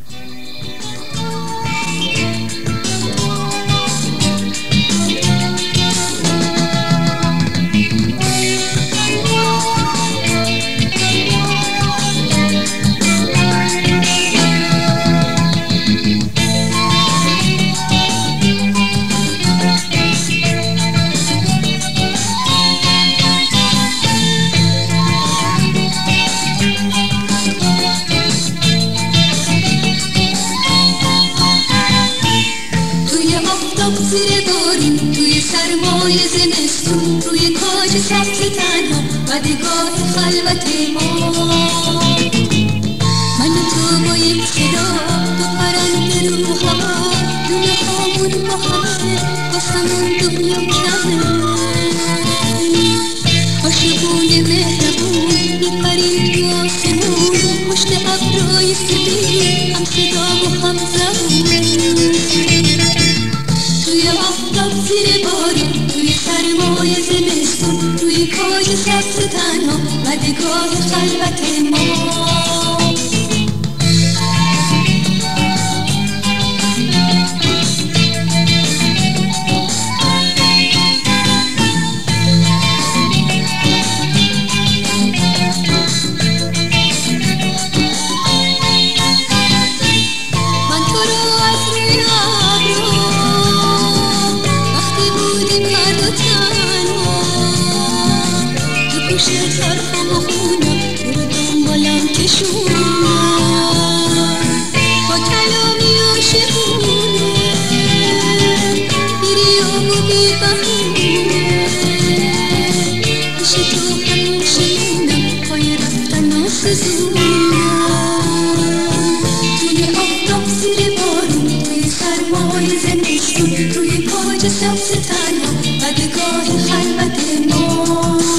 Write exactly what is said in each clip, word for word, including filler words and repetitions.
زیر بارون توی سرمای زمستون روی کاج سبز تنها بدگاه خلوت ما من و تو با یک صدا دو پرنده رو هوا دونه هامون با همه واسمون دنیا کمه عاشقونه مهربون میپریم تو آسمون پشت ابرهای سفید هم صدا و هم زبون توی آفتاب زیر بارون توی سرمای زمستون روی کاج سبز تنها بدگاه خلوت ما طرف مخونم تو رو دنبالم کشونم با کلامی عاشقونه بیریام و بیبهونه پیش تو همیشه مونم پای رفتن و سزونم توی آفتاب زیر بارون توی سرمای زمستون روی کاج سبز تنها بدگاه خلوت ما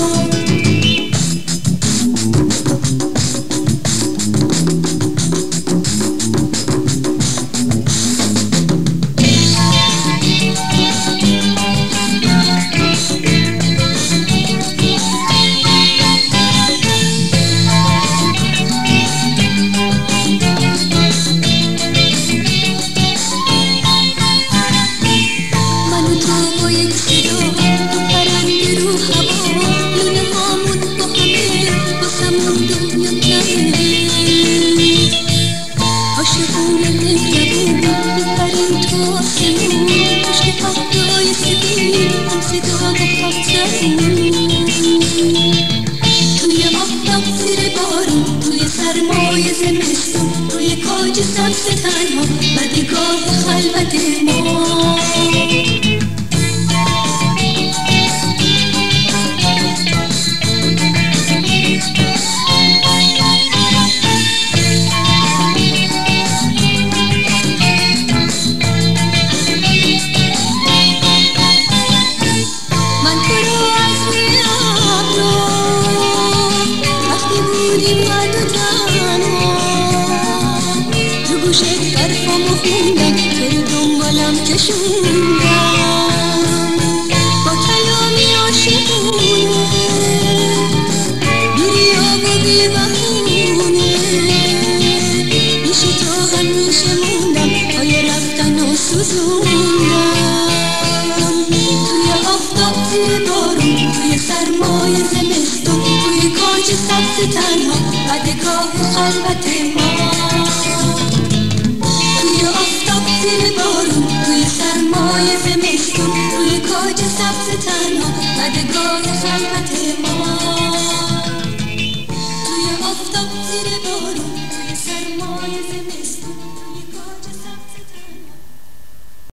توی آفتاب زیر بارون توی سرمای زمستون روی کاج سبز تنها بدگاه خلوت ما با کلامی عاشقونه بیریاب و بیبهونه پیش تو همیشه موندم پای رفتن و سوزوندم توی آفتاب زیر بارون توی سرمای زمستون توی کاج سبز تنها بدگاه خلوت ما توی آفتاب زیر بارون توی سرمای زمستون روی کاج سبز تنها بدگاه خلوت ما توی آفتاب زیر بارون توی سرمای زمستون